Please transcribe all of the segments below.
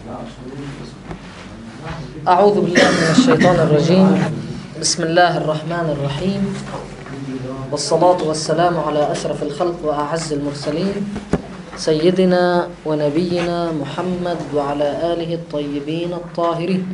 أعوذ بالله من الشيطان الرجيم. بسم الله الرحمن الرحيم، والصلاة والسلام على أشرف الخلق وأعز المرسلين سيدنا ونبينا محمد وعلى آله الطيبين الطاهرين.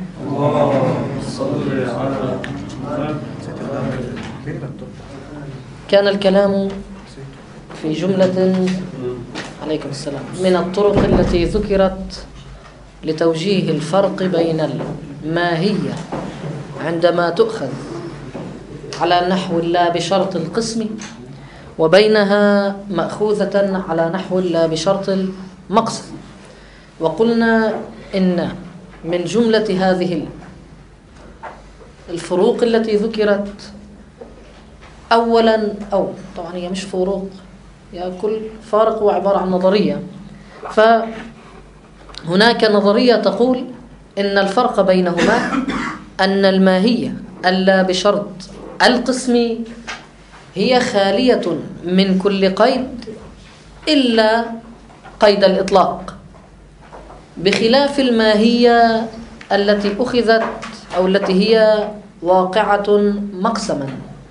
كان الكلام في جملة عليكم السلام من الطرق التي ذكرت لتوجيه الفرق بين الماهية عندما تؤخذ على نحو لا بشرط القسم، وبينها مأخوذة على نحو لا بشرط المقصد. وقلنا إن من جملة هذه الفروق التي ذكرت أولا، أو طبعا هي مش فروق، يعني كل فارق هو عبارة عن نظرية. فهناك نظرية تقول إن الفرق بينهما أن الماهية اللا بشرط القسم هي خالية من كل قيد إلا قيد الإطلاق، بخلاف الماهية التي أخذت أو التي هي واقعة مقسما،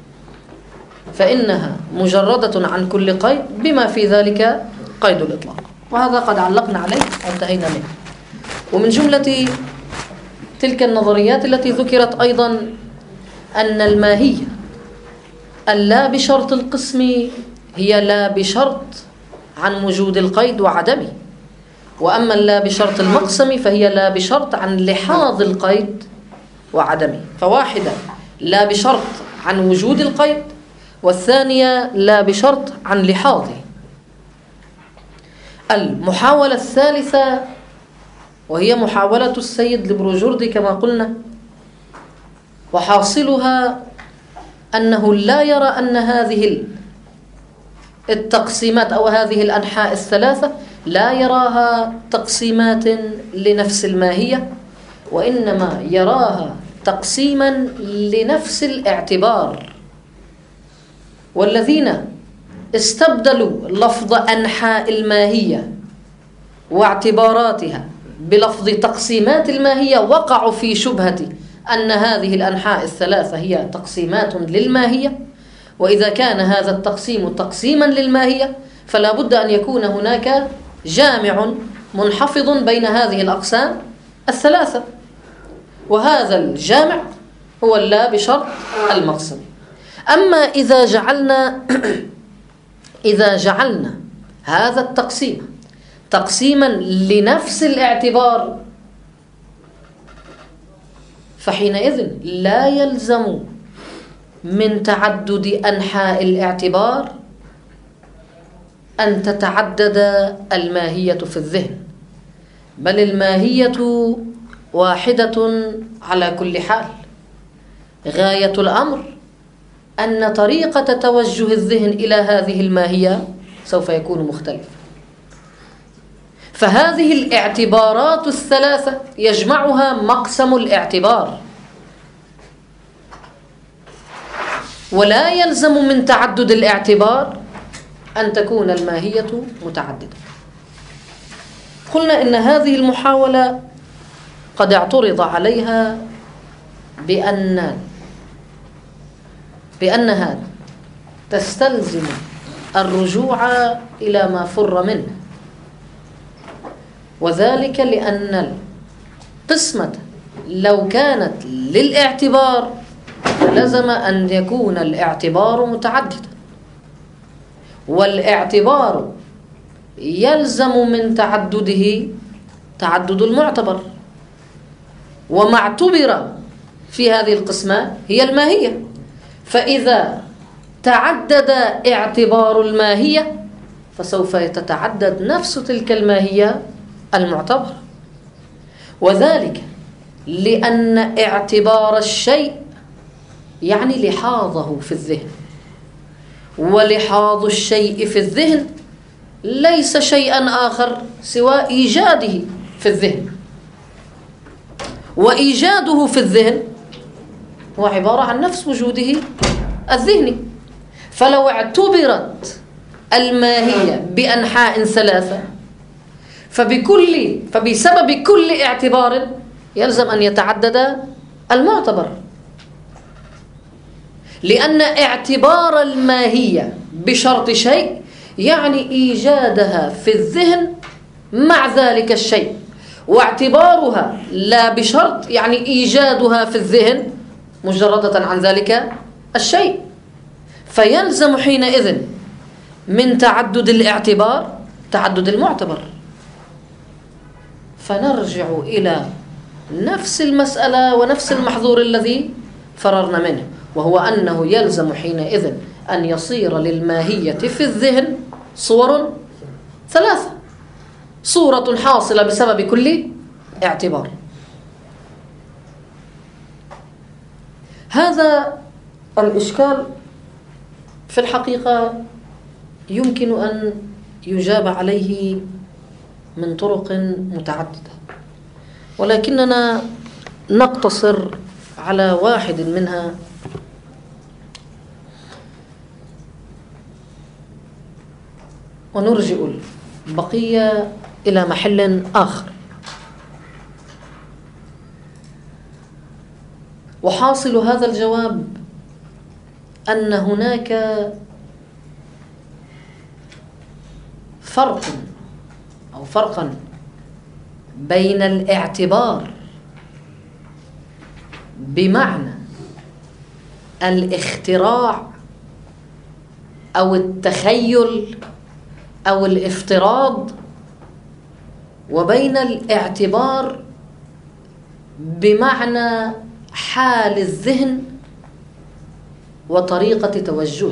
فإنها مجردة عن كل قيد بما في ذلك قيد الإطلاق. وهذا قد علقنا عليه وانتهينا منه. ومن جملة تلك النظريات التي ذكرت أيضا أن الماهية اللا بشرط القسم هي لا بشرط عن وجود القيد وعدمه، وأما اللا بشرط المقسم فهي لا بشرط عن لحاظ القيد وعدمه. فواحدة لا بشرط عن وجود القيد، والثانية لا بشرط عن لحاظه. المحاولة الثالثة وهي محاولة السيد البروجردي كما قلنا، وحاصلها أنه لا يرى أن هذه التقسيمات أو هذه الأنحاء الثلاثة لا يراها تقسيمات لنفس الماهية، وإنما يراها تقسيما لنفس الاعتبار. والذين استبدلوا لفظ أنحاء الماهية واعتباراتها بلفظ تقسيمات الماهية وقعوا في شبهة أن هذه الأنحاء الثلاثة هي تقسيمات للماهية، وإذا كان هذا التقسيم تقسيما للماهية فلا بد أن يكون هناك جامع منحفظ بين هذه الأقسام الثلاثة، وهذا الجامع هو اللا بشرط المقسم. أما إذا جعلنا هذا التقسيم تقسيما لنفس الاعتبار، فحينئذ لا يلزم من تعدد أنحاء الاعتبار أن تتعدد الماهية في الذهن، بل الماهية واحدة على كل حال. غاية الأمر أن طريقة توجه الذهن إلى هذه الماهية سوف يكون مختلفا. فهذه الاعتبارات الثلاثة يجمعها مقسم الاعتبار، ولا يلزم من تعدد الاعتبار أن تكون الماهية متعددة. قلنا إن هذه المحاولة قد اعترض عليها بأنها تستلزم الرجوع إلى ما فر منه، وذلك لأن القسمة لو كانت للاعتبار لزم أن يكون الاعتبار متعددا، والاعتبار يلزم من تعدده تعدد المعتبر، وما اعتبر في هذه القسمة هي الماهية. فإذا تعدد اعتبار الماهية فسوف تتعدد نفس تلك الماهية المعتبرة، وذلك لأن اعتبار الشيء يعني لحاظه في الذهن، ولحاظ الشيء في الذهن ليس شيئا آخر سوى إيجاده في الذهن، وإيجاده في الذهن هو عبارة عن نفس وجوده الذهني. فلو اعتبرت الماهية بأنحاء ثلاثة فبسبب كل اعتبار يلزم أن يتعدد المعتبر، لأن اعتبار الماهية بشرط شيء يعني إيجادها في الذهن مع ذلك الشيء، واعتبارها لا بشرط يعني إيجادها في الذهن مجردة عن ذلك الشيء. فيلزم حينئذ من تعدد الاعتبار تعدد المعتبر. فنرجع إلى نفس المسألة ونفس المحظور الذي فررنا منه، وهو أنه يلزم حينئذ أن يصير للماهية في الذهن صور ثلاثة: صورة حاصلة بسبب كل اعتبار. هذا الإشكال في الحقيقة يمكن أن يجاب عليه من طرق متعددة، ولكننا نقتصر على واحد منها، ونرجئ البقية إلى محل آخر. وحاصل هذا الجواب أن هناك فرقا بين الاعتبار بمعنى الاختراع أو التخيل أو الافتراض، وبين الاعتبار بمعنى حال الذهن وطريقة توجهه.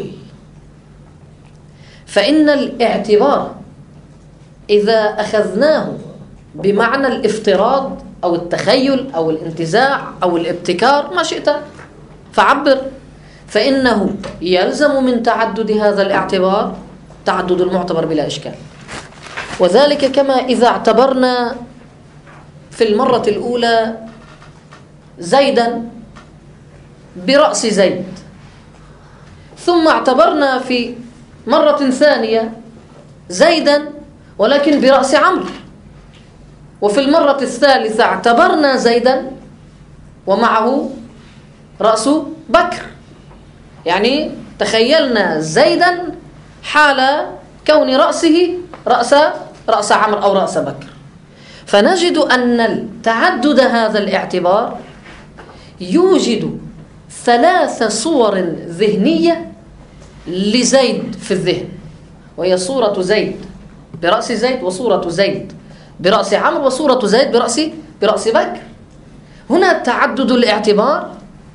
فإن الاعتبار إذا أخذناه بمعنى الافتراض أو التخيل أو الانتزاع أو الابتكار ما شئت فعبر، فإنه يلزم من تعدد هذا الاعتبار تعدد المعتبر بلا إشكال. وذلك كما إذا اعتبرنا في المرة الأولى زيدا برأس زيد، ثم اعتبرنا في مرة ثانية زيدا ولكن برأس عمرو، وفي المرة الثالثة اعتبرنا زيدا ومعه رأس بكر، يعني تخيلنا زيدا حال كون رأسه رأس عمرو أو رأس بكر. فنجد أن تعدد هذا الاعتبار يوجد 3 صور ذهنية لزيد في الذهن، وهي صورة زيد برأس زيد، وصورة زيد برأس عمرو، وصورة زيد برأس بكر. هنا تعدد الاعتبار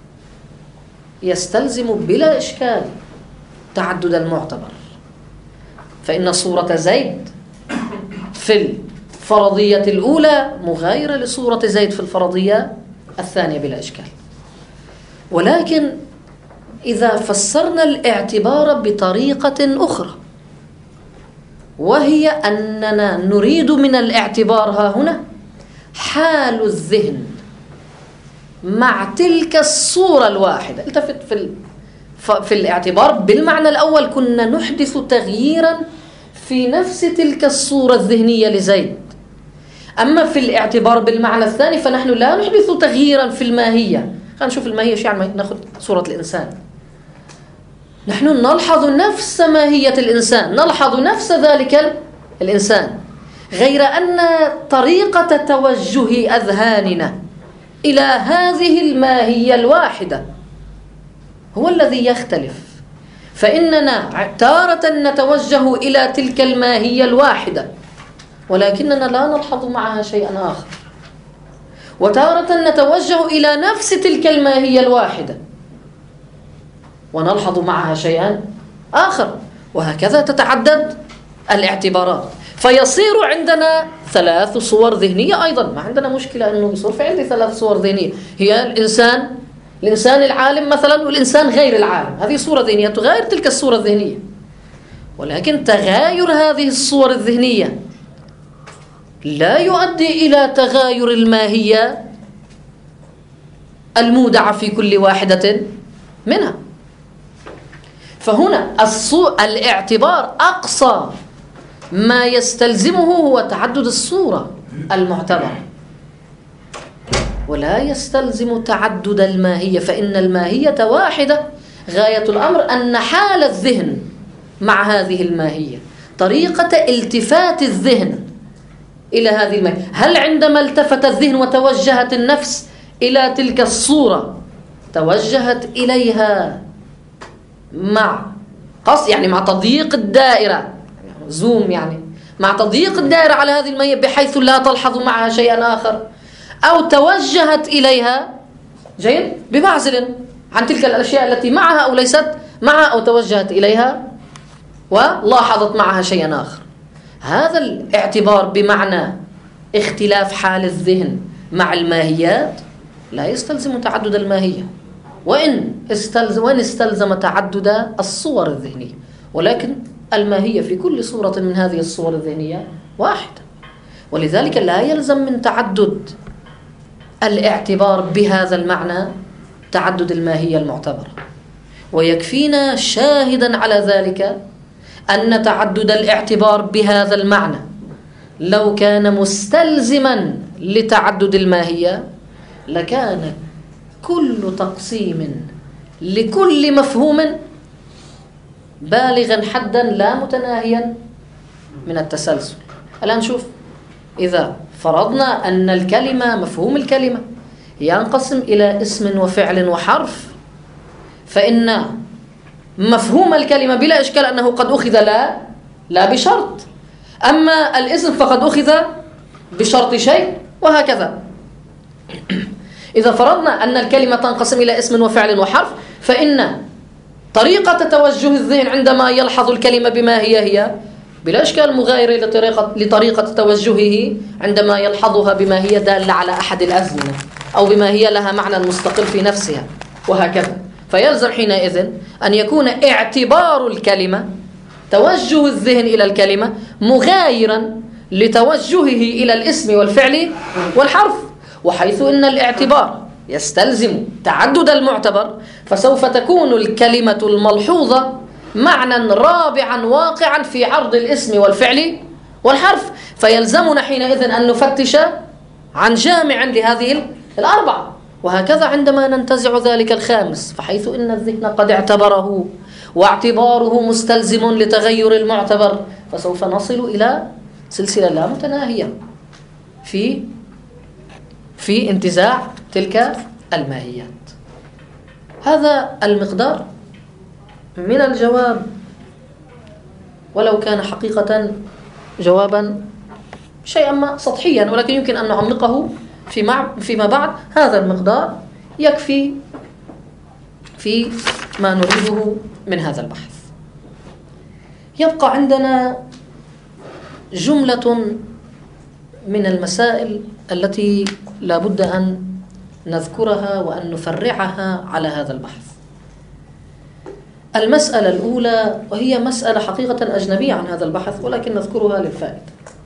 يستلزم بلا إشكال تعدد المعتبر، فإن صورة زيد في الفرضية الأولى مغايرة لصورة زيد في الفرضية الثانية بلا إشكال. ولكن إذا فسرنا الاعتبار بطريقة أخرى، وهي أننا نريد من الاعتبار ها هنا حال الذهن مع تلك الصورة الواحدة. التفت في الاعتبار بالمعنى الأول كنا نحدث تغييرا في نفس تلك الصورة الذهنية لزيد، أما في الاعتبار بالمعنى الثاني فنحن لا نحدث تغييرا في الماهية. خلينا نشوف الماهية شو يعني. نأخذ صورة الإنسان، نحن نلحظ نفس ماهية الإنسان، نلحظ نفس ذلك الإنسان، غير أن طريقة توجه أذهاننا إلى هذه الماهية الواحدة هو الذي يختلف. فإننا تارة نتوجه إلى تلك الماهية الواحدة ولكننا لا نلحظ معها شيئا آخر، وتارة نتوجه إلى نفس تلك الماهية الواحدة ونلحظ معها شيئا آخر، وهكذا تتعدد الاعتبارات. فيصير عندنا 3 صور ذهنية أيضا. ما عندنا مشكلة أنه يصير في عندي 3 صور ذهنية، هي الإنسان العالم مثلا والإنسان غير العالم. هذه صورة ذهنية تغير تلك الصورة الذهنية، ولكن تغاير هذه الصور الذهنية لا يؤدي إلى تغاير الماهية المودعة في كل واحدة منها. فهنا الاعتبار أقصى ما يستلزمه هو تعدد الصورة المعتبرة، ولا يستلزم تعدد الماهية، فإن الماهية واحدة. غاية الأمر أن حال الذهن مع هذه الماهية، طريقة التفات الذهن إلى هذه الماهية، هل عندما التفت الذهن وتوجهت النفس إلى تلك الصورة توجهت إليها مع قص، يعني مع تضييق الدائرة، زوم، يعني مع تضييق الدائرة على هذه الماهية بحيث لا تلحظ معها شيئا آخر، أو توجهت إليها جيد بمعزل عن تلك الأشياء التي معها أو ليست معها، أو توجهت إليها ولاحظت معها شيئا آخر. هذا الاعتبار بمعنى اختلاف حال الذهن مع الماهيات لا يستلزم تعدد الماهية، وإن استلزم تعدد الصور الذهنية، ولكن الماهية في كل صورة من هذه الصور الذهنية واحدة. ولذلك لا يلزم من تعدد الاعتبار بهذا المعنى تعدد الماهية المعتبرة، ويكفينا شاهدا على ذلك أن تعدد الاعتبار بهذا المعنى لو كان مستلزما لتعدد الماهية لكان كل تقسيم لكل مفهوم بالغا حدا لا متناهيا من التسلسل. الآن شوف، إذا فرضنا أن الكلمة، مفهوم الكلمة ينقسم إلى اسم وفعل وحرف، فإن مفهوم الكلمة بلا إشكال أنه قد أخذ لا بشرط، أما الاسم فقد أخذ بشرط شيء، وهكذا. إذا فرضنا أن الكلمة تنقسم إلى اسم وفعل وحرف، فإن طريقة توجه الذهن عندما يلحظ الكلمة بما هي بلا إشكال مغايرة لطريقة توجهه عندما يلحظها بما هي دالة على أحد الأزمنة، أو بما هي لها معنى مستقل في نفسها، وهكذا. فيلزم حينئذ أن يكون اعتبار الكلمة، توجه الذهن إلى الكلمة، مغايرا لتوجهه إلى الاسم والفعل والحرف. وحيث أن الاعتبار يستلزم تعدد المعتبر، فسوف تكون الكلمة الملحوظة معنى رابعا واقعا في عرض الاسم والفعل والحرف، فيلزمنا حينئذ أن نفتش عن جامع لهذه الأربعة. وهكذا عندما ننتزع ذلك الخامس، فحيث أن الذهن قد اعتبره واعتباره مستلزم لتغير المعتبر، فسوف نصل إلى سلسلة لا متناهية في انتزاع تلك الماهيات. هذا المقدار من الجواب، ولو كان حقيقة جوابا شيئا ما سطحيا، ولكن يمكن أن نعمقه فيما بعد. هذا المقدار يكفي في ما نريده من هذا البحث. يبقى عندنا جملة من المسائل التي لا بد أن نذكرها وأن نفرعها على هذا البحث. المسألة الأولى، وهي مسألة حقيقة أجنبية عن هذا البحث ولكن نذكرها للفائدة،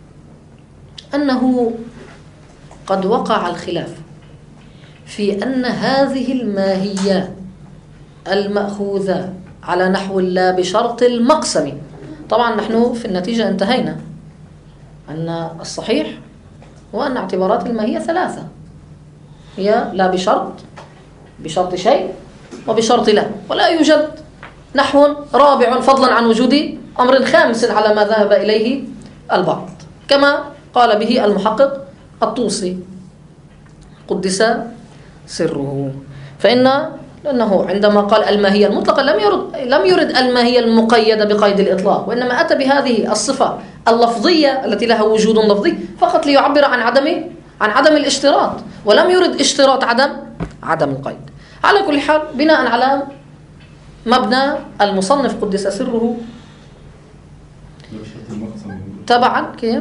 أنه قد وقع الخلاف في أن هذه الماهيات المأخوذة على نحو لا بشرط المقسم. طبعا نحن في النتيجة انتهينا أن الصحيح هو أن اعتبارات الماهية ثلاثة، هي لا بشرط، بشرط شيء، وبشرط لا، ولا يوجد نحو رابع فضلا عن وجود أمر خامس على ما ذهب إليه البعض، كما قال به المحقق الطوسي قدس سره. لأنه عندما قال الماهية المطلقة لم يرد الماهية المقيدة بقيد الإطلاق، وإنما أتى بهذه الصفة اللفظية التي لها وجود لفظي فقط ليعبر عن عدم الاشتراط، ولم يرد اشتراط عدم القيد. على كل حال، بناء على مبنى المصنف قدس سره تبعا كيف؟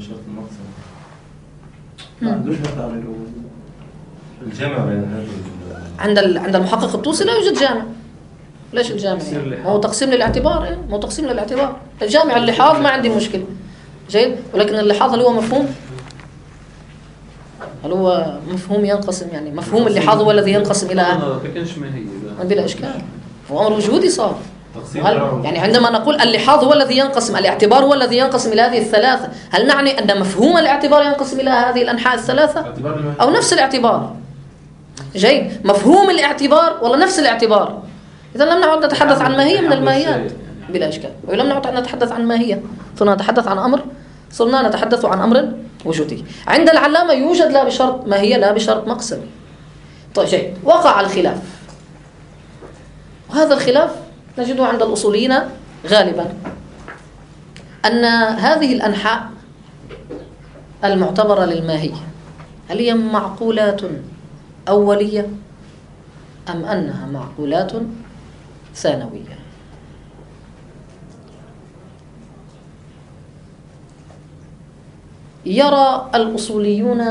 الجامع بين عند المحقق الطوسي لا يوجد جامع. ليش الجامع؟ هو تقسيم للاعتبار، هو تقسيم للاعتبار. الجامع اللحاظ ما عندي مشكلة، جيد، ولكن اللحاظ هل هو مفهوم؟ هل هو مفهوم ينقسم؟ يعني مفهوم اللحاظ هو الذي ينقسم إلى بلا إشكال، هو أمر وجودي صار. يعني عندما نقول اللحاظ هو الذي ينقسم، الاعتبار هو الذي ينقسم إلى هذه الثلاثة، هل نعني أن مفهوم الاعتبار ينقسم إلى هذه الأنحاء الثلاثة أو نفس الاعتبار؟ جيد، مفهوم الاعتبار ولا نفس الاعتبار؟ إذا لم نعد نتحدث عن ماهية من الماهيات بلا إشكال، ولم نعد نتحدث عن ماهية، صرنا نتحدث عن أمر، صرنا نتحدث عن أمر وجودي. عند العلامة يوجد لا بشرط ماهية لا بشرط مقسمي. طيب جيد، وقع الخلاف، وهذا الخلاف نجده عند الأصوليين غالبا، أن هذه الأنحاء المعتبرة للماهية هل هي معقولات أولية أم أنها معقولات ثانوية؟ يرى الأصوليون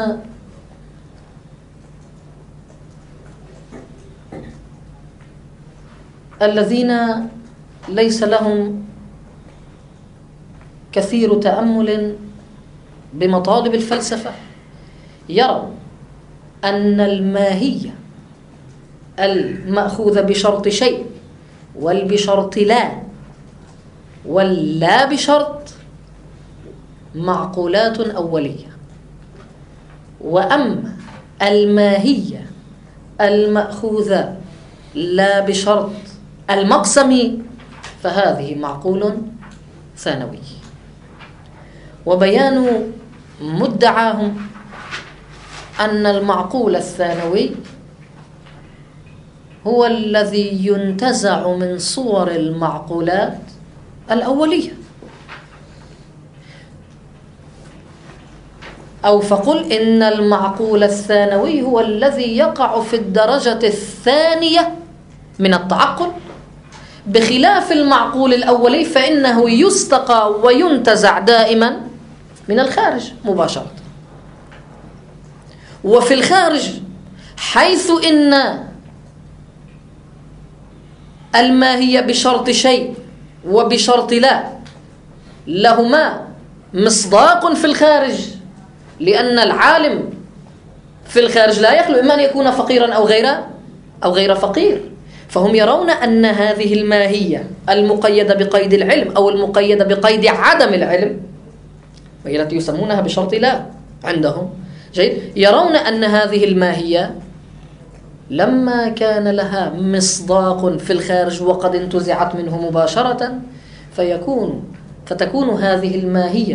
الذين ليس لهم كثير تأمل بمطالب الفلسفة، يروا أن الماهية المأخوذة بشرط شيء والبشرط لا واللا بشرط معقولات أولية، وأما الماهية المأخوذة لا بشرط المقسم فهذه معقول ثانوي. وبيان مدعاهم أن المعقول الثانوي هو الذي ينتزع من صور المعقولات الأولية، أو فقل إن المعقول الثانوي هو الذي يقع في الدرجة الثانية من التعقل، بخلاف المعقول الأولي فإنه يستقى وينتزع دائما من الخارج مباشرة. وفي الخارج حيث إن الماهية بشرط شيء وبشرط لا لهما مصداق في الخارج، لأن العالم في الخارج لا يخلو إما أن يكون فقيرا أو غير فقير، فهم يرون أن هذه الماهية المقيدة بقيد العلم أو المقيدة بقيد عدم العلم، وهي التي يسمونها بشرط لا عندهم، جيد، يرون أن هذه الماهية لما كان لها مصداق في الخارج وقد انتزعت منه مباشرة فتكون هذه الماهية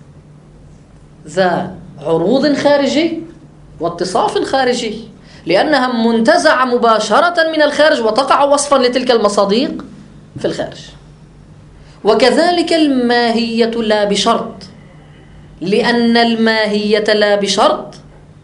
ذا عروض خارجي واتصاف خارجي، لأنها منتزعة مباشرة من الخارج وتقع وصفا لتلك المصاديق في الخارج. وكذلك الماهية لا بشرط، لأن الماهية لا بشرط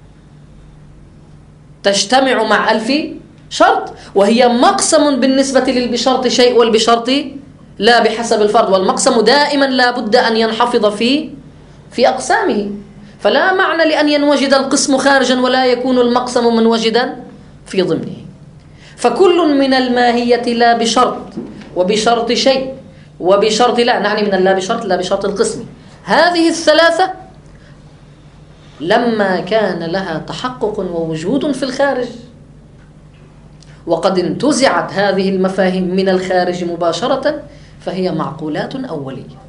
تجتمع مع ألف شرط، وهي مقسم بالنسبة للبشرط شيء والبشرط لا بحسب الفرد، والمقسم دائما لا بد أن ينحفظ في أقسامه، فلا معنى لأن ينوجد القسم خارجا ولا يكون المقسم منوجدا في ضمنه. فكل من الماهية لا بشرط وبشرط شيء وبشرط لا، نعني من اللا بشرط لا بشرط القسم، هذه الثلاثة لما كان لها تحقق ووجود في الخارج وقد انتزعت هذه المفاهيم من الخارج مباشرة فهي معقولات أولية.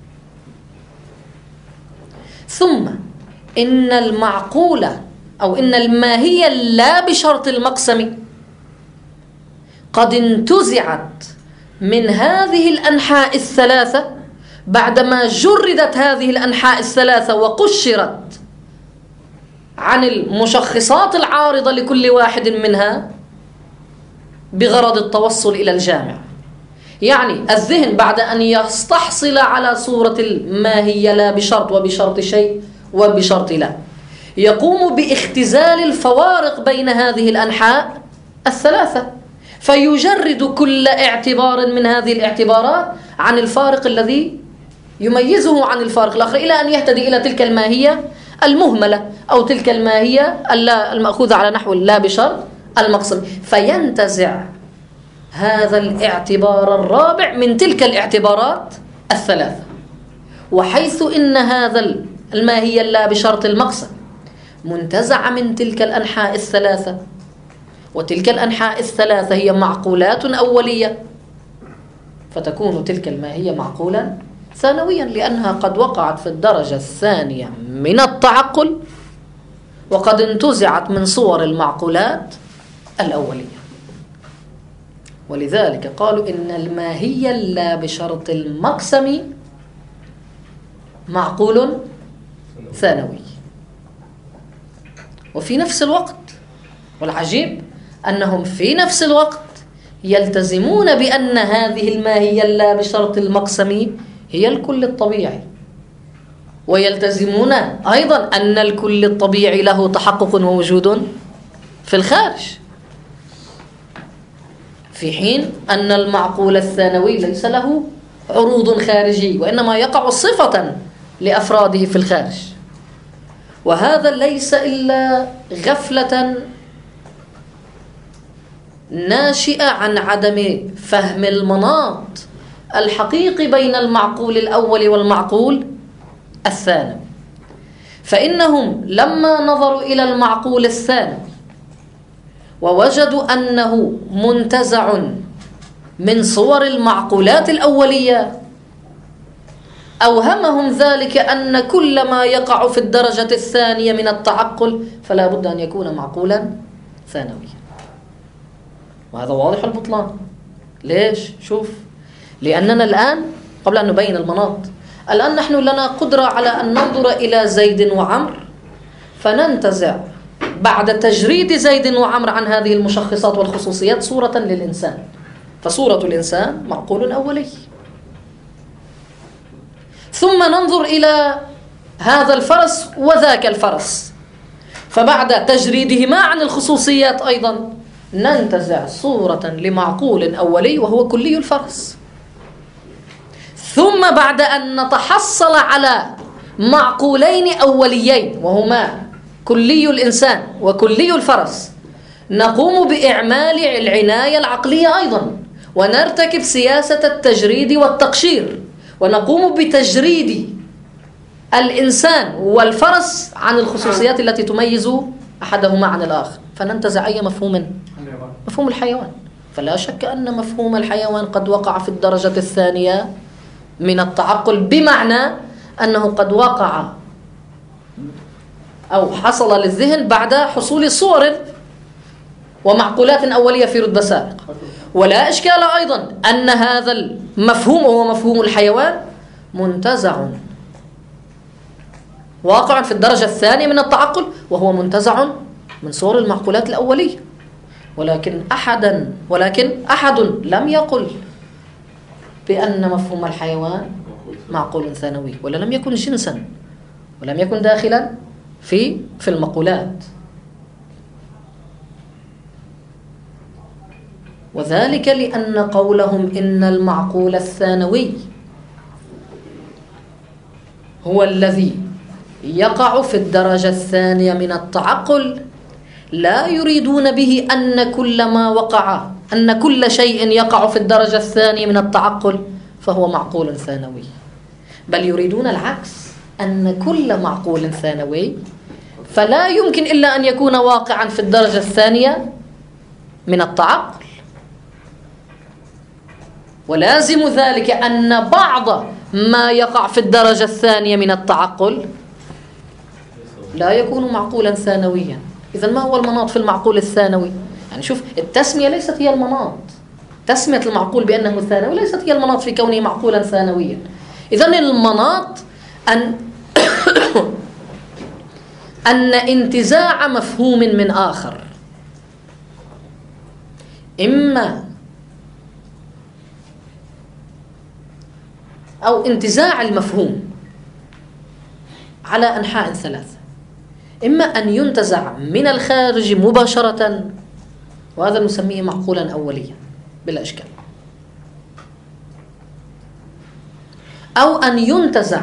ثم إن المعقولة أو إن الماهية لا بشرط المقسم قد انتزعت من هذه الأنحاء الثلاثة بعدما جردت هذه الأنحاء الثلاثة وقشرت عن المشخصات العارضة لكل واحد منها بغرض التوصل إلى الجامع. يعني الذهن بعد أن يستحصل على صورة الماهية لا بشرط وبشرط شيء وبشرط لا، يقوم باختزال الفوارق بين هذه الأنحاء الثلاثة، فيجرد كل اعتبار من هذه الاعتبارات عن الفارق الذي يميزه عن الفارق الآخر، إلى أن يهتدي إلى تلك الماهية المهملة أو تلك الماهية المأخوذة على نحو لا بشرط المقسم، فينتزع هذا الاعتبار الرابع من تلك الاعتبارات الثلاثة. وحيث إن هذا الماهية لا بشرط المقسم منتزع من تلك الأنحاء الثلاثة، وتلك الأنحاء الثلاثة هي معقولات أولية، فتكون تلك الماهية معقولا ثانويا، لأنها قد وقعت في الدرجة الثانية من التعقل وقد انتزعت من صور المعقولات الأولية. ولذلك قالوا إن الماهية لا بشرط المقسم معقول ثانوي. وفي نفس الوقت، والعجيب أنهم في نفس الوقت يلتزمون بأن هذه الماهية لا بشرط المقسم هي الكل الطبيعي، ويلتزمون أيضا أن الكل الطبيعي له تحقق ووجود في الخارج، في حين أن المعقول الثانوي ليس له عروض خارجي، وإنما يقع صفة لأفراده في الخارج. وهذا ليس إلا غفلة ناشئة عن عدم فهم المناط الحقيقي بين المعقول الأول والمعقول الثانوي. فإنهم لما نظروا إلى المعقول الثانوي ووجدوا أنه منتزع من صور المعقولات الأولية، أوهمهم ذلك أن كل ما يقع في الدرجة الثانية من التعقل فلا بد أن يكون معقولا ثانويا. وهذا واضح البطلان. ليش؟ شوف، لأننا الآن قبل أن نبين المناط، الآن نحن لنا قدرة على أن ننظر إلى زيد وعمر فننتزع بعد تجريد زيد وعمر عن هذه المشخصات والخصوصيات صورة للإنسان، فصورة الإنسان معقول أولي. ثم ننظر إلى هذا الفرس وذاك الفرس، فبعد تجريدهما عن الخصوصيات أيضا ننتزع صورة لمعقول أولي وهو كلي الفرس. ثم بعد أن نتحصل على معقولين أوليين وهما كلي الإنسان وكلي الفرس، نقوم بإعمال العناية العقلية أيضا، ونرتكب سياسة التجريد والتقشير، ونقوم بتجريد الإنسان والفرس عن الخصوصيات التي تميز أحدهما عن الآخر، فننتزع أي مفهوم؟ مفهوم الحيوان. فلا شك أن مفهوم الحيوان قد وقع في الدرجة الثانية من التعقل، بمعنى أنه قد وقع أو حصل للذهن بعد حصول صور ومعقولات أولية في رتبة سابقة. ولا إشكال أيضا أن هذا المفهوم وهو مفهوم الحيوان منتزع واقع في الدرجة الثانية من التعقل، وهو منتزع من صور المعقولات الأولية. ولكن أحد لم يقل بأن مفهوم الحيوان معقول ثانوي، ولا لم يكن جنسا، ولم يكن داخلا في المقولات. وذلك لأن قولهم إن المعقول الثانوي هو الذي يقع في الدرجة الثانية من التعقل لا يريدون به أن كل شيء يقع في الدرجة الثانية من التعقل فهو معقول ثانوي، بل يريدون العكس، أن كل معقول ثانوي فلا يمكن إلا أن يكون واقعا في الدرجة الثانية من التعقل. ولازم ذلك أن بعض ما يقع في الدرجة الثانية من التعقل لا يكون معقولا ثانويا. إذن ما هو المناط في المعقول الثانوي؟ يعني شوف، التسمية ليست هي المناط، تسمية المعقول بأنه ثانوي ليست هي المناط في كونه معقولا ثانويا. إذن المناط أن انتزاع مفهوم من آخر، إما أو انتزاع المفهوم على أنحاء ثلاثة، إما أن ينتزع من الخارج مباشرة، وهذا نسميه معقولا أوليا بلا إشكال، أو أن ينتزع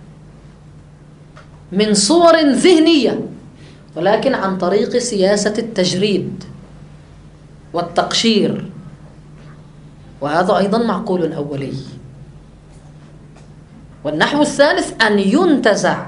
من صور ذهنية ولكن عن طريق سياسة التجريد والتقشير، وهذا أيضا معقول أولي. والنحو الثالث أن ينتزع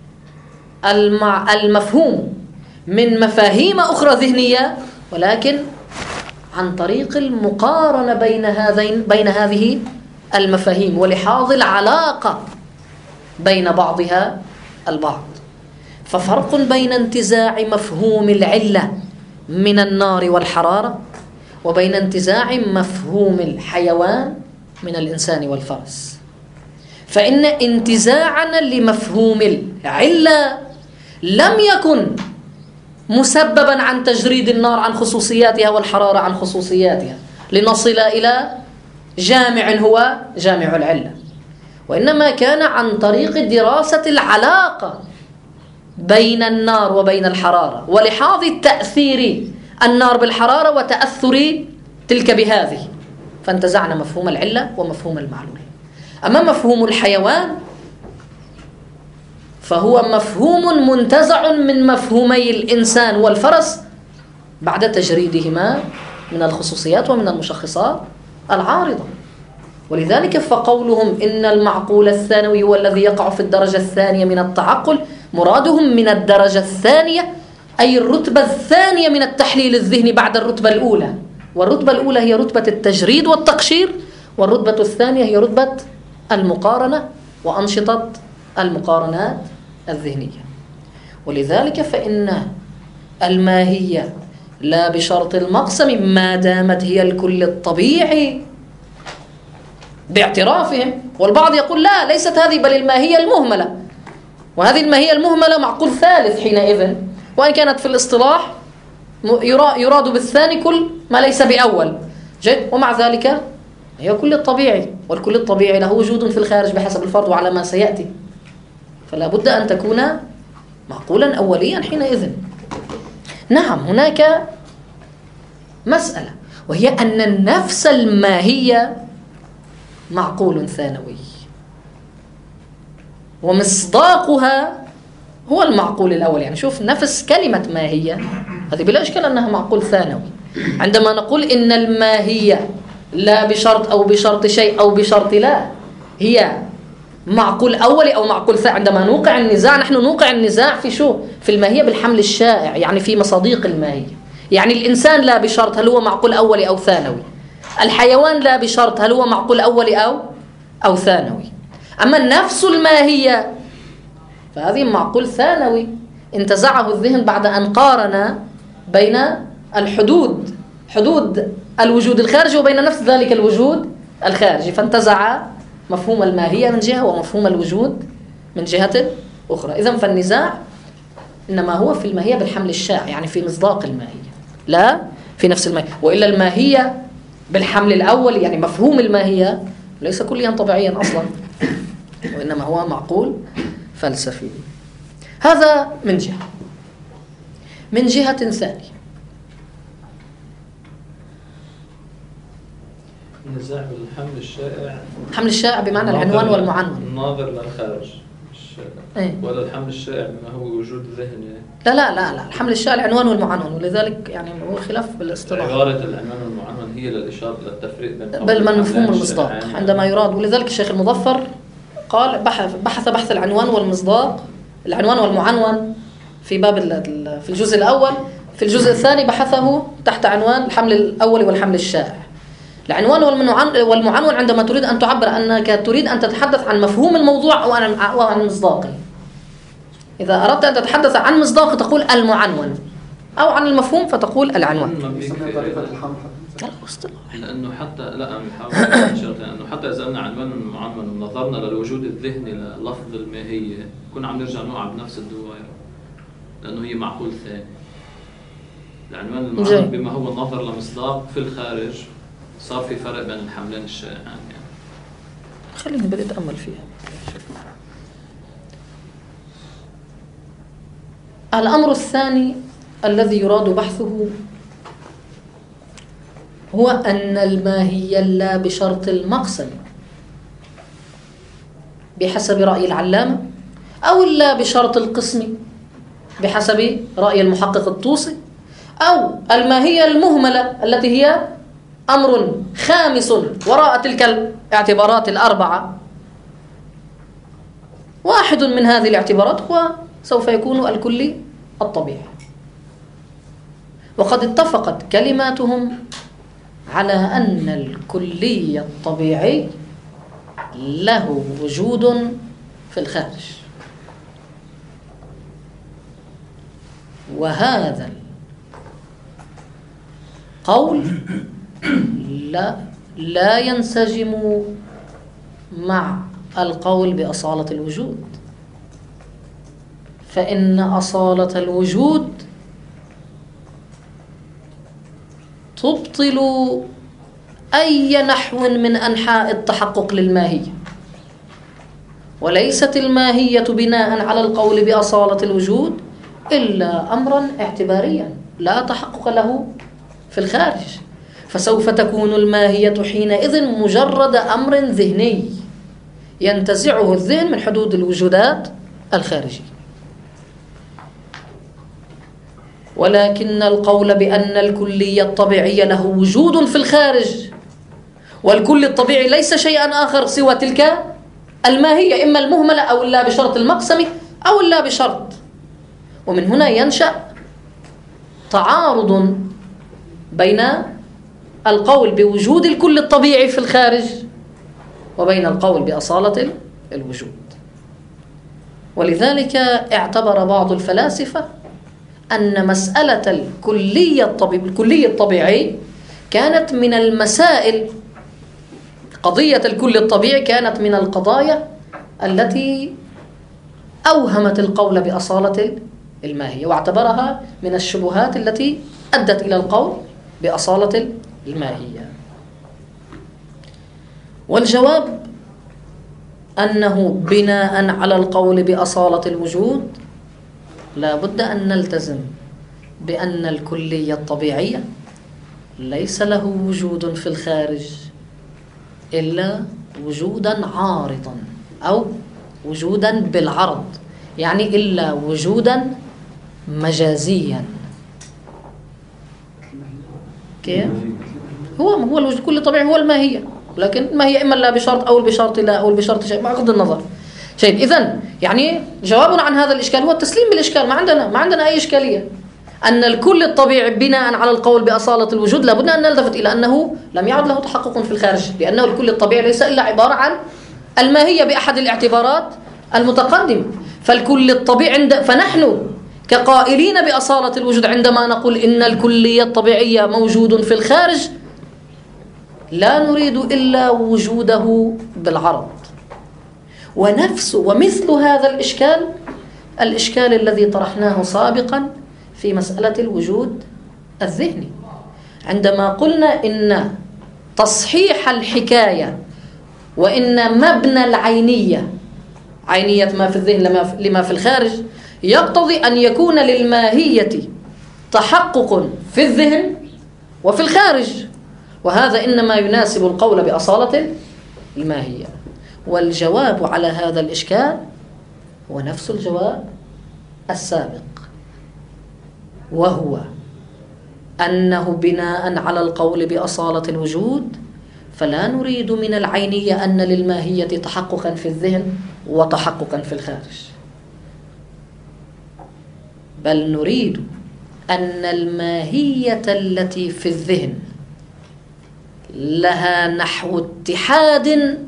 المفهوم من مفاهيم أخرى ذهنية ولكن عن طريق المقارنة بين هذه المفاهيم ولحاظ العلاقة بين بعضها البعض. ففرق بين انتزاع مفهوم العلة من النار والحرارة وبين انتزاع مفهوم الحيوان من الإنسان والفرس. فإن انتزاعنا لمفهوم العلة لم يكن مسببا عن تجريد النار عن خصوصياتها والحرارة عن خصوصياتها لنصل إلى جامع هو جامع العلة، وإنما كان عن طريق دراسة العلاقة بين النار وبين الحرارة ولحاظ تأثير النار بالحرارة وتأثر تلك بهذه، فانتزعنا مفهوم العلة ومفهوم المعلول. أما مفهوم الحيوان فهو مفهوم منتزع من مفهومي الإنسان والفرس بعد تجريدهما من الخصوصيات ومن المشخصات العارضة. ولذلك فقولهم إن المعقول الثانوي هو الذي يقع في الدرجة الثانية من التعقل، مرادهم من الدرجة الثانية أي الرتبة الثانية من التحليل الذهني بعد الرتبة الأولى، والرتبة الأولى هي رتبة التجريد والتقشير، والرتبة الثانية هي رتبة المقارنة وأنشطة المقارنات الذهنية. ولذلك فإن الماهية لا بشرط المقسم ما دامت هي الكل الطبيعي باعترافهم. والبعض يقول لا، ليست هذه بل الماهية المهملة، وهذه الماهية المهملة معقول ثالث حينئذ، وإن كانت في الاصطلاح يراد بالثاني كل ما ليس بأول جد، ومع ذلك هي كل الطبيعي، والكل الطبيعي له وجود في الخارج بحسب الفرض وعلى ما سيأتي، فلا بد أن تكون معقولا أوليا حينئذ. نعم، هناك مسألة وهي أن النفس الماهية معقول ثانوي، ومصداقها هو المعقول الأول. يعني شوف، نفس كلمة ماهية هذه بلا إشكال أنها معقول ثانوي. عندما نقول إن الماهية لا بشرط أو بشرط شيء أو بشرط لا، هي معقول أولي أو معقول ثانوي. عندما نوقع النزاع، نحن نوقع النزاع في شو؟ في الماهية بالحمل الشائع، يعني في مصاديق الماهية. يعني الإنسان لا بشرط هل هو معقول أولي أو ثانوي، الحيوان لا بشرط هل هو معقول أولي أو ثانوي. أما النفس الماهية فهذه معقول ثانوي انتزعه الذهن بعد أن قارن بين حدود الوجود الخارجي وبين نفس ذلك الوجود الخارجي، فانتزع مفهوم الماهية من جهة ومفهوم الوجود من جهة أخرى. إذن فالنزاع إنما هو في الماهية بالحمل الشائع، يعني في مصداق الماهية لا في نفس الماهية. وإلا الماهية بالحمل الأول، يعني مفهوم الماهية ليس كليا طبيعيا أصلا، وإنما هو معقول فلسفي. هذا من جهة. من جهة ثانية، النزاع بالحمل الشائع، الحمل الشائع بمعنى العنوان والمعنون، الناظر للخارج ولا الحمل الشائع بما هو وجود ذهني؟ لا الحمل الشائع العنوان والمعنون، ولذلك يعني هو خلاف بالاصطلاح. عبارة العنوان والمعنون هي للإشارة للتفريق بين مفهوم المصداق عندما يراد. ولذلك الشيخ المظفر قال بحث بحث العنوان والمصداق، العنوان والمعنون في باب في الجزء الأول. في الجزء الثاني بحثه تحت عنوان الحمل الأول والحمل الشائع. العنوان والمعنون عندما تريد أن تعبر أنك تريد أن تتحدث عن مفهوم الموضوع أو عن مصداقه. إذا أردت أن تتحدث عن مصداق تقول المعنون، أو عن المفهوم فتقول العنوان. لأنه حتى لأنه حتى إذا قلنا عنوان المعنون ونظرنا للوجود الذهني للفظ الماهية كنا عم نرجع نوع بنفس الدوائر، لأنه هي معقول ثاني. العنوان المعنون بما هو النظر لمصداق في الخارج، صار في فرق بين الحملين الشائعين. يعني خليني بدي أتأمل فيها. الأمر الثاني الذي يراد بحثه هو أن الماهية لا بشرط المقسم بحسب رأي العلامة، أو لا بشرط القسم بحسب رأي المحقق الطوسي، أو الماهية المهملة التي هي أمر خامس وراء تلك الاعتبارات الأربعة. واحد من هذه الاعتبارات هو سوف يكون الكلي الطبيعي. وقد اتفقت كلماتهم على أن الكلي الطبيعي له وجود في الخارج. وهذا القول لا ينسجم مع القول بأصالة الوجود، فإن أصالة الوجود تبطل أي نحو من أنحاء التحقق للماهية، وليست الماهية بناء على القول بأصالة الوجود إلا أمرا اعتباريا لا تحقق له في الخارج، فسوف تكون الماهية حينئذ مجرد أمر ذهني ينتزعه الذهن من حدود الوجودات الخارجية. ولكن القول بأن الكلية الطبيعية له وجود في الخارج، والكل الطبيعي ليس شيئا آخر سوى تلك الماهية، إما المهملة أو لا بشرط المقسم أو لا بشرط، ومن هنا ينشأ تعارض بين القول بوجود الكل الطبيعي في الخارج وبين القول بأصالة الوجود. ولذلك اعتبر بعض الفلاسفة أن مسألة الكلي الطبيعي كانت من المسائل، قضية الكل الطبيعي كانت من القضايا التي أوهمت القول بأصالة الماهية، واعتبرها من الشبهات التي أدت إلى القول بأصالة الماهية. والجواب أنه بناء على القول بأصالة الوجود لا بد أن نلتزم بأن الكلية الطبيعية ليس له وجود في الخارج إلا وجودا عارضا أو وجودا بالعرض، يعني إلا وجودا مجازيا. كيف؟ هو الوجود كل طبيعي هو الماهية، لكن الماهية إما لا بشرط أو بشرط لا أو بشرط شيء، مع غض النظر شيء. إذن يعني جوابنا عن هذا الإشكال هو التسليم بالإشكال، ما عندنا أي إشكالية. أن الكل الطبيعي بناء على القول بأصالة الوجود لابد أن نلتفت إلى أنه لم يعد له تحقق في الخارج، لأنه الكل الطبيعي ليس إلا عبارة عن الماهية بأحد الاعتبارات المتقدمة. فالكل الطبيعي فنحن كقائلين بأصالة الوجود عندما نقول إن الكلية الطبيعية موجود في الخارج لا نريد إلا وجوده بالعرض. ومثل هذا الإشكال الذي طرحناه سابقا في مسألة الوجود الذهني، عندما قلنا إن تصحيح الحكاية وإن مبنى العينية، عينية ما في الذهن لما في الخارج، يقتضي أن يكون للماهية تحقق في الذهن وفي الخارج، وهذا إنما يناسب القول بأصالة الماهية. والجواب على هذا الإشكال هو نفس الجواب السابق، وهو أنه بناء على القول بأصالة الوجود فلا نريد من العينية أن للماهية تحققا في الذهن وتحققا في الخارج، بل نريد أن الماهية التي في الذهن لها نحو اتحاد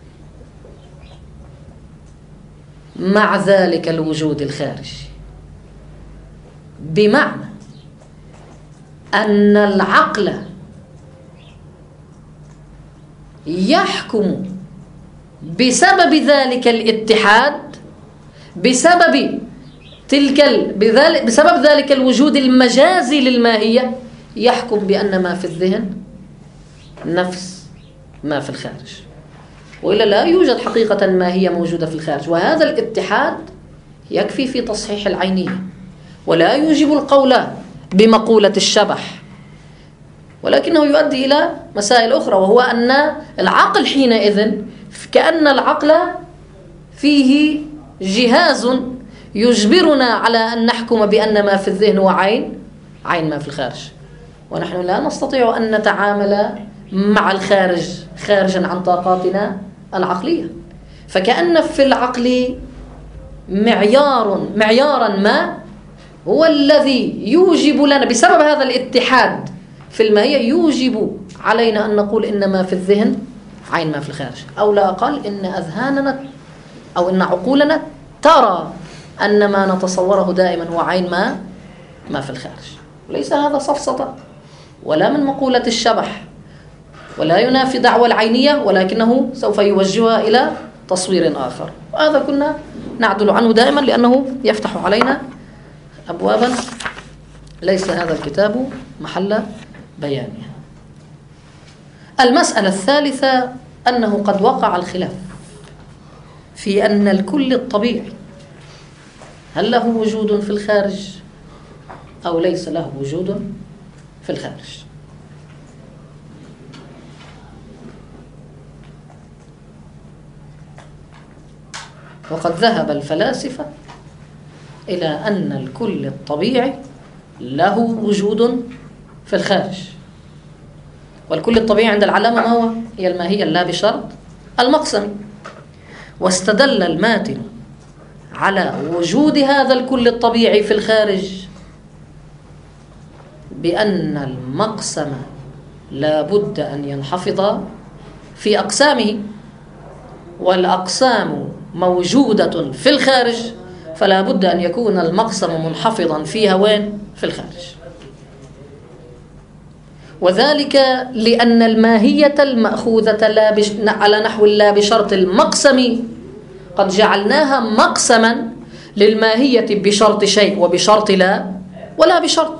مع ذلك الوجود الخارجي، بمعنى أن العقل يحكم بسبب ذلك الاتحاد، بسبب ذلك الوجود المجازي للماهية، يحكم بأن ما في الذهن نفس ما في الخارج، وإلا لا يوجد حقيقة ماهية موجودة في الخارج. وهذا الاتحاد يكفي في تصحيح العينية ولا يوجب القول بمقولة الشبح، ولكنه يؤدي إلى مسائل أخرى، وهو أن العقل حينئذ كأن العقل فيه جهاز يجبرنا على أن نحكم بأن ما في الذهن هو عين ما في الخارج، ونحن لا نستطيع أن نتعامل مع الخارج خارجا عن طاقاتنا العقلية. فكأن في العقل معيارا ما هو الذي يوجب لنا بسبب هذا الاتحاد في الماهية، يوجب علينا أن نقول إن ما في الذهن عين ما في الخارج، أو لا أقل إن أذهاننا أو إن عقولنا ترى أن ما نتصوره دائما هو عين ما في الخارج. وليس هذا سفسطة ولا من مقولة الشبح، ولا ينافي دعوى العينية، ولكنه سوف يوجهها إلى تصوير آخر. وهذا كنا نعدل عنه دائما لأنه يفتح علينا أبوابا ليس هذا الكتاب محل بيانها. المسألة الثالثة أنه قد وقع الخلاف في أن الكل الطبيعي هل له وجود في الخارج أو ليس له وجود في الخارج. وقد ذهب الفلاسفة إلى أن الكل الطبيعي له وجود في الخارج. والكل الطبيعي عند العلامة ما هو؟ هي الماهية اللا بشرط المقسم. واستدل الماتن على وجود هذا الكل الطبيعي في الخارج بأن المقسم لا بد أن ينحفظ في أقسامه، والأقسام موجودة في الخارج، فلا بد أن يكون المقسم منحفظا فيها وين؟ في الخارج. وذلك لأن الماهية المأخوذة على نحو لا بشرط المقسم قد جعلناها مقسما للماهية بشرط شيء وبشرط لا ولا بشرط.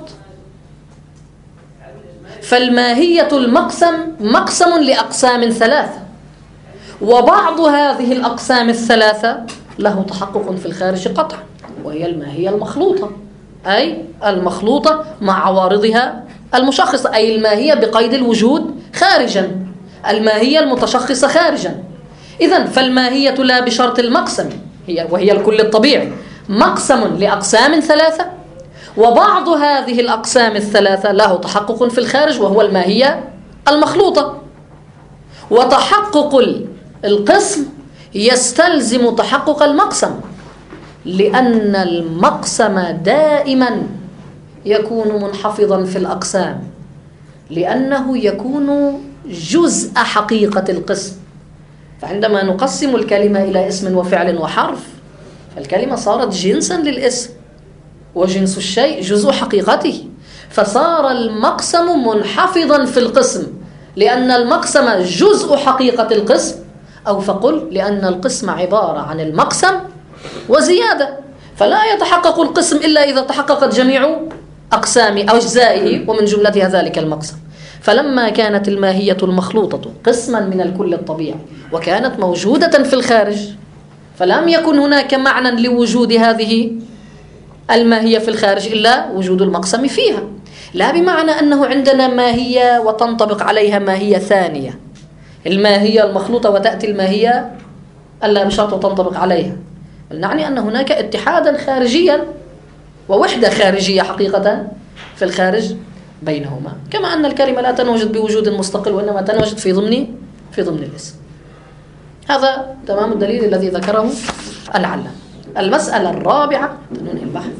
فالماهية المقسم مقسم لأقسام ثلاثة، وبعض هذه الأقسام الثلاثة له تحقق في الخارج قطعا، وهي الماهية المخلوطة، أي المخلوطة مع عوارضها المشخصة، أي الماهية بقيد الوجود خارجا، الماهية المتشخصة خارجا. إذن فالماهية لا بشرط المقسم وهي الكل الطبيعي مقسم لأقسام ثلاثة، وبعض هذه الأقسام الثلاثة له تحقق في الخارج وهو الماهية المخلوطة. وتحقق القسم يستلزم تحقق المقسم، لأن المقسم دائما يكون منحفظا في الأقسام، لأنه يكون جزء حقيقة القسم. فعندما نقسم الكلمة إلى اسم وفعل وحرف، فالكلمة صارت جنسا للاسم، وجنس الشيء جزء حقيقته، فصار المقسم منحفظا في القسم لأن المقسم جزء حقيقة القسم، أو فقل لأن القسم عبارة عن المقسم وزيادة، فلا يتحقق القسم إلا إذا تحققت جميع أقسام أو أجزائه ومن جملتها ذلك المقسم. فلما كانت الماهية المخلوطة قسما من الكل الطبيعي وكانت موجودة في الخارج، فلم يكن هناك معنى لوجود هذه الماهية في الخارج إلا وجود المقسم فيها، لا بمعنى أنه عندنا ماهية وتنطبق عليها ماهية ثانية، الماهية المخلوطة وتأتي الماهية ألا بشرط وتنطبق عليها، بل نعني أن هناك اتحادا خارجيا ووحدة خارجية حقيقة في الخارج بينهما، كما أن الكلمة لا تنوجد بوجود مستقل وإنما تنوجد في ضمن الاسم. هذا تمام الدليل الذي ذكره العلامة. المسألة الرابعة تنوني البحث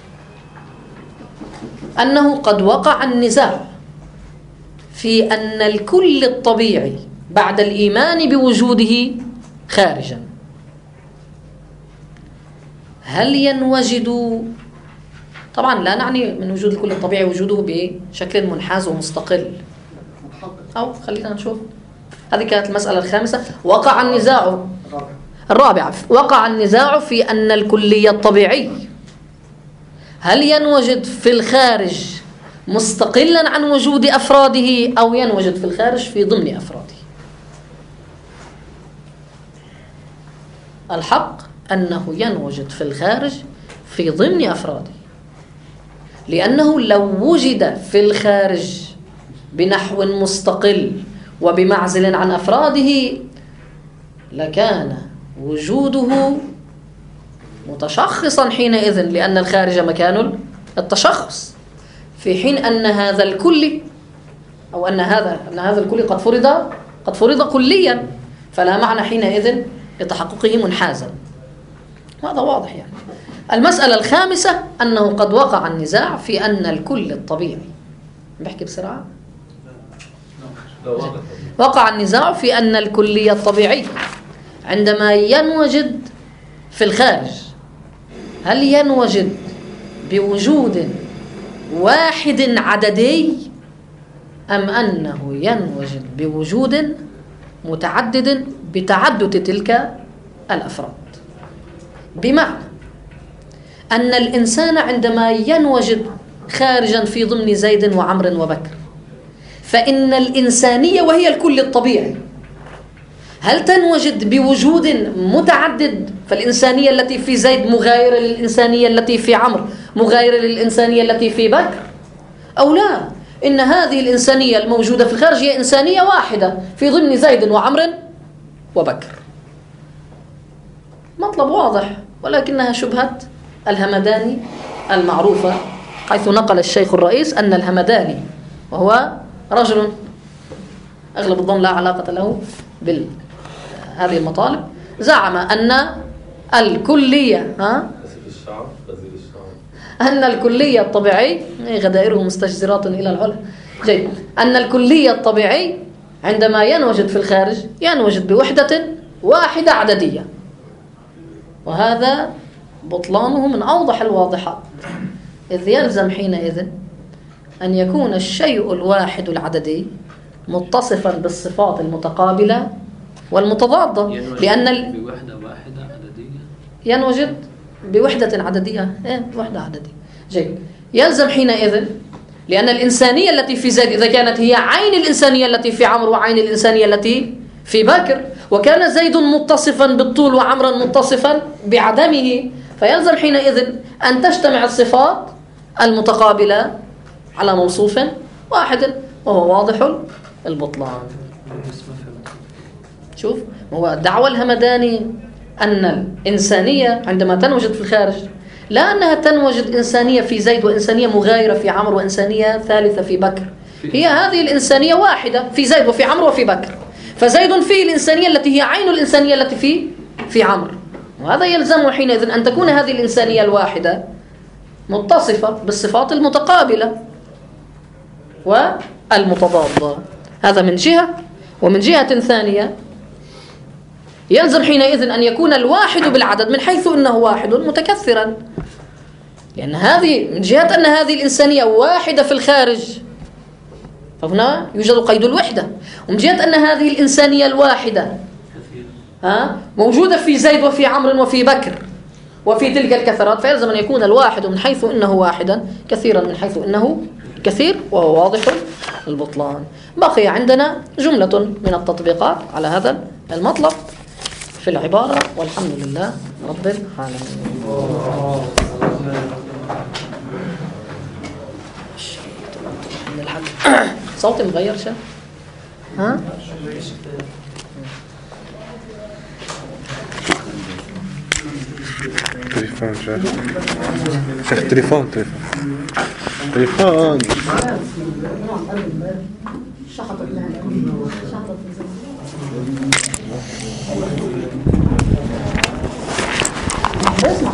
أنه قد وقع النزاع في أن الكل الطبيعي بعد الإيمان بوجوده خارجا هل ينوجد، طبعا لا نعني من وجود الكل الطبيعي وجوده بشكل منحاز ومستقل، أو خلينا نشوف. هذه كانت المسألة الخامسة. وقع النزاع الرابعة، وقع النزاع في أن الكلية الطبيعي هل ينوجد في الخارج مستقلا عن وجود أفراده أو ينوجد في الخارج في ضمن أفراده. الحق أنه ينوجد في الخارج في ضمن أفراده، لأنه لو وجد في الخارج بنحو مستقل وبمعزل عن أفراده لكان وجوده متشخصا حينئذ، لأن الخارج مكان التشخص، في حين أن هذا الكل أو أن هذا الكل قد فرض كليا، فلا معنى حينئذ لتحققه منحازا. هذا واضح يعني. المسألة الخامسة أنه قد وقع النزاع في أن الكل الطبيعي، بحكي بسرعة، وقع النزاع في أن الكلية الطبيعي عندما ينوجد في الخارج هل ينوجد بوجود واحد عددي أم أنه ينوجد بوجود متعدد بتعدد تلك الأفراد. بمعنى أن الإنسان عندما ينوجد خارجا في ضمن زيد وعمر وبكر فإن الإنسانية وهي الكل الطبيعي هل تنوجد بوجود متعدد؟ فالإنسانية التي في زيد مغايرة للإنسانية التي في عمرو مغايرة للإنسانية التي في بكر أو لا؟ إن هذه الإنسانية الموجودة في الخارج هي إنسانية واحدة في ضمن زيد وعمر وبكر. مطلب واضح، ولكنها شبهة الهمداني المعروفة، حيث نقل الشيخ الرئيس أن الهمداني وهو رجل أغلب الظن لا علاقة له بهذه المطالب زعم أن الكلية أن الكلية الطبيعي غدائره مستجزرات إلى العلا جيد أن الكلية الطبيعي عندما ينوجد في الخارج ينوجد بوحدة واحدة عددية، وهذا بطلانه من أوضح الواضحات، إذ يلزم حينئذ أن يكون الشيء الواحد العددي متصفا بالصفات المتقابلة والمتضادة، لأن بوحدة واحدة عددية ينوجد بوحدة عددية وحدة عددية جيد. يلزم حينئذ لأن الإنسانية التي في زيد إذا كانت هي عين الإنسانية التي في عمرو وعين الإنسانية التي في بكر، وكان زيد متصفا بالطول وعمرا متصفا بعدمه، فيلزم حينئذ أن تجتمع الصفات المتقابلة على موصوف واحد، وهو واضح البطلان. شوف، هو دعوى الهمداني أن الإنسانية عندما تنوجد في الخارج لا أنها تنوجد إنسانية في زيد وإنسانية مغايرة في عمرو وإنسانية ثالثة في بكر، هي هذه الإنسانية واحدة في زيد وفي عمرو وفي بكر، فزيد فيه الإنسانية التي هي عين الإنسانية التي في عمرو، وهذا يلزم حينئذ أن تكون هذه الإنسانية الواحدة متصفة بالصفات المتقابلة والمتضادة. هذا من جهة، ومن جهة ثانية يلزم حينئذ أن يكون الواحد بالعدد من حيث أنه واحد متكثرا، لأن هذه من جهة أن هذه الإنسانية واحدة في الخارج فهنا يوجد قيد الوحدة، ومن جهة أن هذه الإنسانية الواحدة موجودة في زيد وفي عمرو وفي بكر وفي تلك الكثرات، فيلزم أن يكون الواحد من حيث إنه واحدا كثيرا من حيث إنه كثير، وهو واضح البطلان. بقي عندنا جملة من التطبيقات على هذا المطلب في العبارة، والحمد لله رب العالمين. صوتي مغير شيء؟ تليفون شيخ تليفون اسمع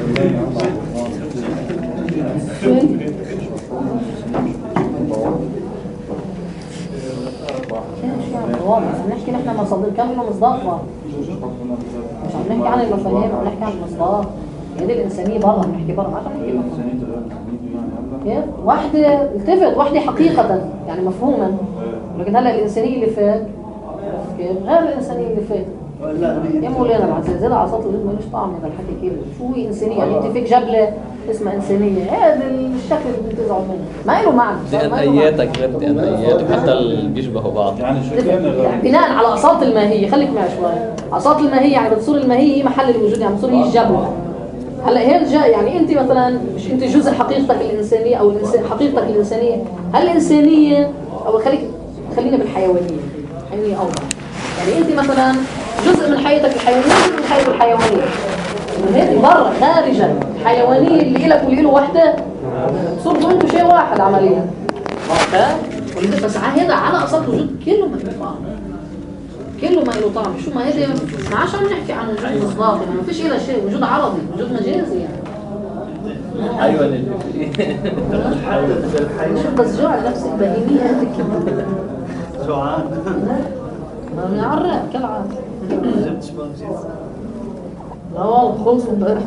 نحكي نحن مصادر كاملة ومصداقة، مش عم نحكي عن المفاهيم، عم نحكي عن المصداق. هذه الإنسانية برا، بنحكي برا، ما عم نحكي كيف واحدة التفت واحدة حقيقة يعني مفهوما، لكن هلا الإنسانية اللي فات كيف غير الإنسانية اللي فات. يا مولانا العزيز هذا عصات الوجود مالوش طعم، هذا الحكي كيف شو هي إنسانية؟ يعني أنت فيك جبلة اسمها إنسانية، هذا الشكل اللي بتزعل منه ما له معنى. ديانياتك غير ديانيات حتى اللي بيشبهوا بعض، يعني بناء على أصالة الماهية. خليك معي شوي، أصالة الماهية يعني بتصير الماهية هي محل الوجود، يعني بتصير هي الجبلة. هلا هي جاء يعني أنت مثلا مش أنت جزء حقيقتك الإنسانية أو حقيقتك الإنسانية، هل الإنسانية أو خلينا بالحيوانية أوضح. يعني أنت مثلا جزء من حياتك الحيوانية جزء من حياته الحيوانية، هيك برا خارجا الحيوانية اللي إلك واللي له وحدة صرتوا أنتوا شيء واحد عمليا. بس هذا على أصل وجود كله ما له طعم، كله ما له طعم. شو ما هذا ما عادش عم نحكي عن وجود مصداقي، ما فيش إلا شيء وجود عرضي، وجود مجازي يعني. أيوة شوف بس جوع نفسك بهيمية هذيك جوعان. من عراق كالعادة. جبت سبونجيز. لا والله خلصوا امبارح.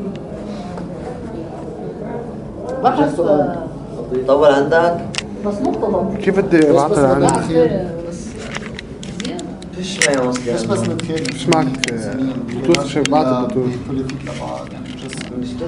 بحث طول عندك؟ بس نقطة كيف بدي ابعثها لا لعندك؟ بس زين. فيش معي مصدر. بس متخيل مش معك بلوتوث؟ شو بعت البلوتوث؟ بوليتيك لبعض يعني مش